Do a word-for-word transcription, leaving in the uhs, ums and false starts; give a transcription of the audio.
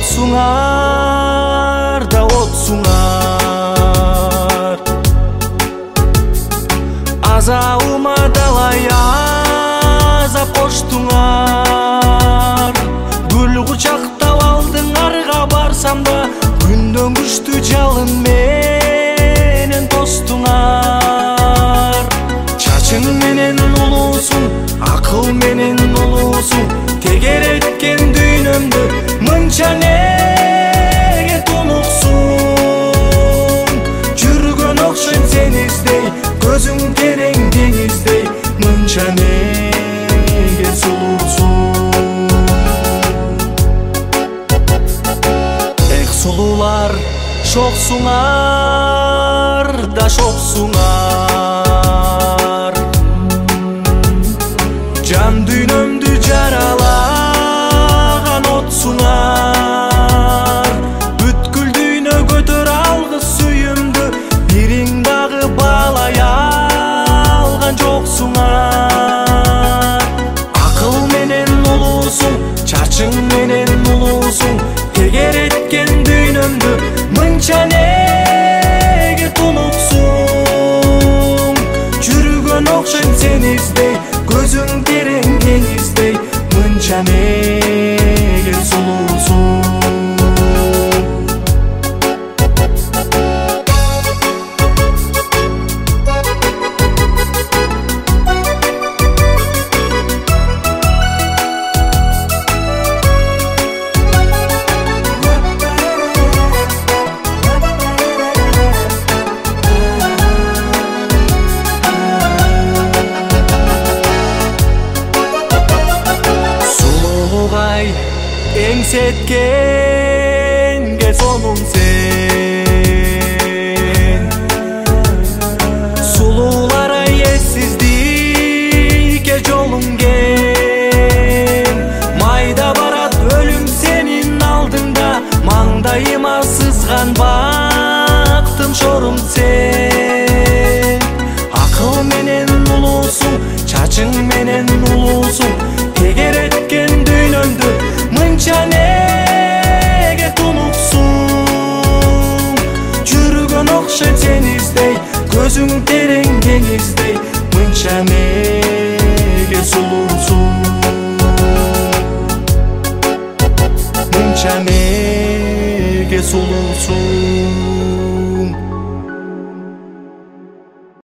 отсуңар да отсуңар, азабыма далай азап коштуңар. Гүл кучактап алдыңарга барсам да, күндөн күчтүү жалын менен тостуңар. Чачың менен улуусуң, акыл менен улуусуң, тегереткен дүйнөмдү мынча неге тунуксуң? Жүргөн окшойм сени издей, көзүң терең деңиздей, мынча неге сулуусуң? Эх, сулуулар шоксуңар да шоксуңар, жан дүйнөмдү жаралаган отсуңар. Бүткүл дүйнө көтөрө алгыс сүйүмдү, бириң дагы баалай алган жоксуңар. Акыл менен улуусуң, чачың менен улуусуң, тегереткен дүйнөмдү мынча неге тунуксуң? Жүргөн окшойм сени издей, көзүң терең деңиздей, мынча неге сулуусуң? Эңсеткенге сонуң сен, сулуулар ай эссиздикке жолуң кен. Майда барат өлүм сенин алдыңда, маңдайыма сызган бактым шорум сен. Акыл менен улуусуң, чачың менен улуусуң, тегереткен дүйнөмдү мынча неге тунуксуң? Жүргөн окшойм сени издей, көзүң терең деңиздей, мынча неге сулуусуң? Мынча неге сулуусуң?